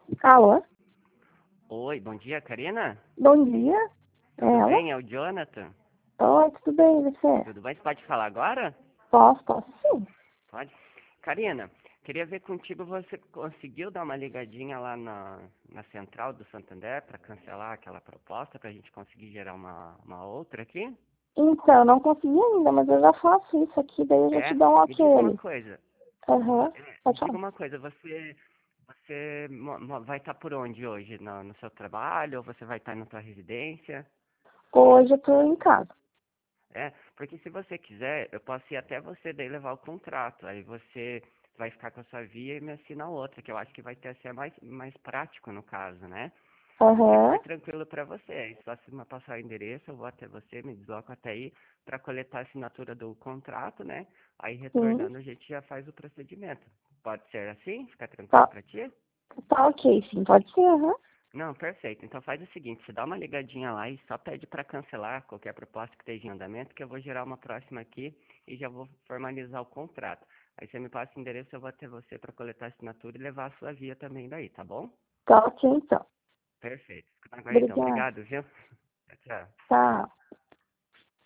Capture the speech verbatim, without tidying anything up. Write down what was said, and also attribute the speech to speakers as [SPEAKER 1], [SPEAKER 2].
[SPEAKER 1] Alô?
[SPEAKER 2] Oi, bom dia, Karina?
[SPEAKER 1] Bom dia. É
[SPEAKER 2] Tudo
[SPEAKER 1] ela?
[SPEAKER 2] bem? É o Jonathan.
[SPEAKER 1] Oi, tudo bem, e você?
[SPEAKER 2] Tudo bem? Você pode falar agora?
[SPEAKER 1] Posso, posso sim.
[SPEAKER 2] Pode. Karina, queria ver contigo, você conseguiu dar uma ligadinha lá na, na central do Santander para cancelar aquela proposta, para a gente conseguir gerar uma, uma outra aqui?
[SPEAKER 1] Então, eu não consegui ainda, mas eu já faço isso aqui, daí eu já te
[SPEAKER 2] É?
[SPEAKER 1] dou um
[SPEAKER 2] Me diga uma
[SPEAKER 1] ok.
[SPEAKER 2] coisa. Va-
[SPEAKER 1] Aham,
[SPEAKER 2] é, Me
[SPEAKER 1] pode
[SPEAKER 2] diga
[SPEAKER 1] falar.
[SPEAKER 2] uma coisa, você, você mo- mo- vai estar por onde hoje? No, no seu trabalho ou você vai estar na sua residência?
[SPEAKER 1] Hoje eu tô em casa.
[SPEAKER 2] É, porque se você quiser, eu posso ir até você daí levar o contrato. Aí você vai ficar com a sua via e me assina outra, que eu acho que vai ter ser mais, mais prático no caso, né? O que for
[SPEAKER 1] Aham,
[SPEAKER 2] tranquilo para você. Aí só se me passar o endereço, eu vou até você, me desloco até aí para coletar a assinatura do contrato, né? Aí
[SPEAKER 1] sim.
[SPEAKER 2] retornando a gente já faz o procedimento. Pode ser assim? Fica tranquilo
[SPEAKER 1] Tá,
[SPEAKER 2] para ti?
[SPEAKER 1] tá ok, sim, pode ser, aham.
[SPEAKER 2] Não, perfeito. Então faz o seguinte, você dá uma ligadinha lá e só pede para cancelar qualquer proposta que esteja em andamento, que eu vou gerar uma próxima aqui e já vou formalizar o contrato. Aí você me passa o endereço, eu vou até você para coletar a assinatura e levar a sua via também daí, tá bom?
[SPEAKER 1] Tá ok, então.
[SPEAKER 2] Perfeito. Fica na guarda então.
[SPEAKER 1] Obrigada.
[SPEAKER 2] Obrigado, viu? Tchau, tchau.
[SPEAKER 1] Tá.